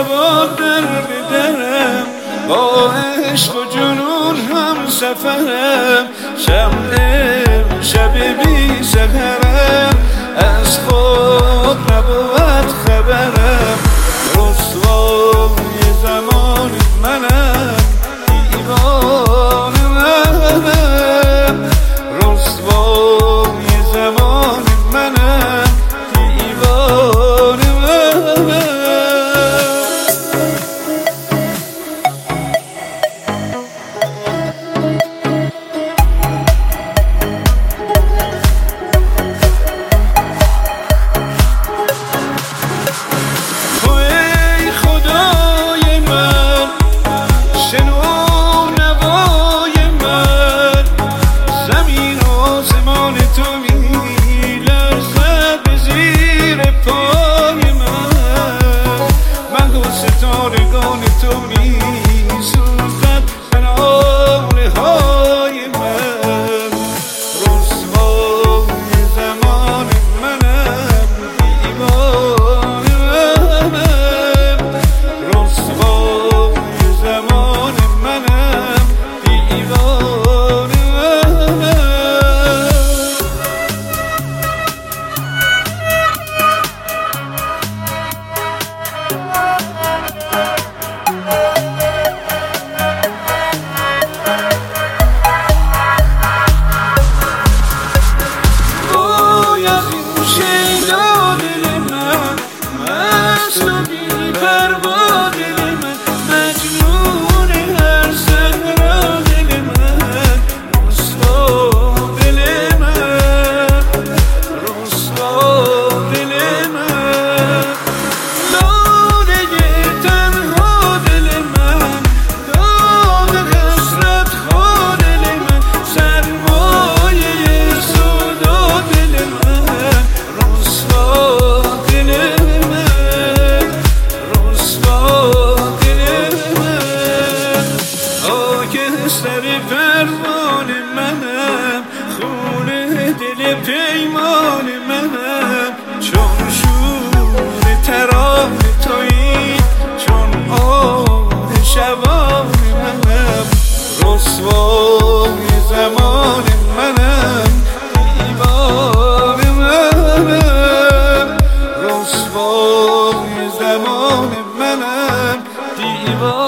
با در بدرم، با عشق و جنون هم سفرم. شمع شب بی سحرم، از خود نبود خبرم. رسوای زمان منم، دیوانه منم. رسوای زمان منم، دیوانه منم. ستارگان تو می سوزد تنانه های من. رسوای زمان منم، دیوانه منم. رسوای زمان منم، دیوانه منم. سر فرمان منم، خونه دل پیمان منم. چون شور ترانه تویی، چون آه شبان منم. رسوای زمان منم، دیوانه منم. رسوای زمان منم، دیوانه